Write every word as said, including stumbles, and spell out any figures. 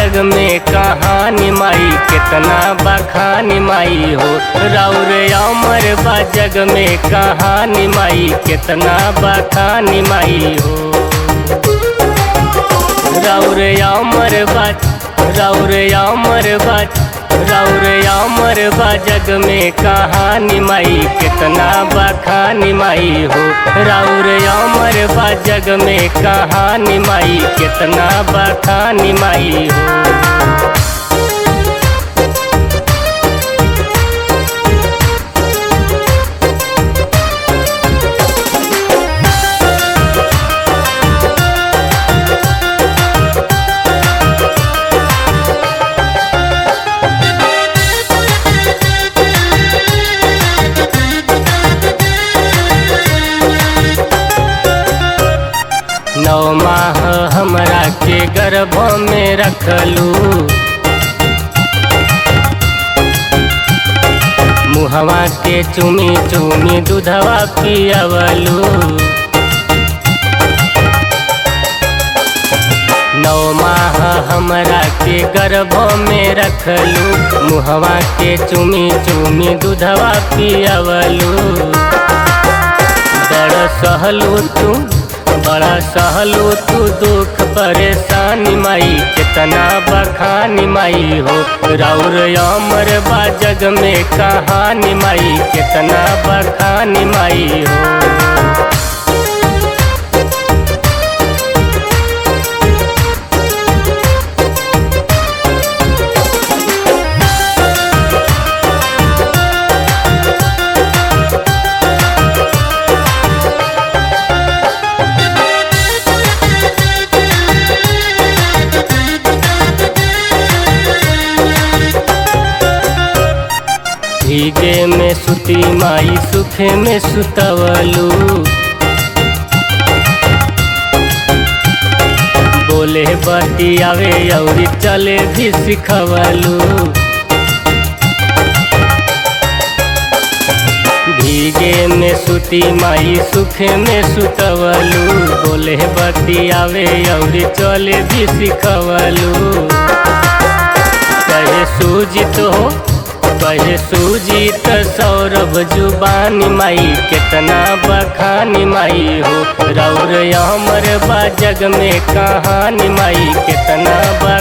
जग में कहानी माई कितना बखानी माई हो। राउर अमर बा जग में कहानी माई कितना बखानी माई हो। राउर अमर बा राउर अमर बा राउर अमर बा जग में कहानी माई कितना बखानी माई हो। राउर अमर बा जग में कहानी माई कितना बखानी माई हो। नौ माह हमरा के गर्भ में रखलू, मुहवा के चुमी चुमी दूधवा पियवलू। नौ माह हमरा के गर्भ में रखलू, मुहवा के चुमी चुमी दूधवा पियवलू। बड़ सहलू तू बड़ा सहलू तू दुख परेशानी माई कितना बखानी माई हो। राउर अमर बा जग में कहानी माई कितना बखानी माई हो। भीगे में सुती माई सुखे में सुतवलू, बोले बतियावे अउरी चले भी सिखवलू। भीगे में सुती माई सुखे में सुतवलू, बोले बतियावे अउरी चले भी सिखवलू। कहे सूजित हो कहे सूजित सौरभ जुबानी माई कितना बखानी माई हो। राउर अमर बा जग में कहानी माई कितना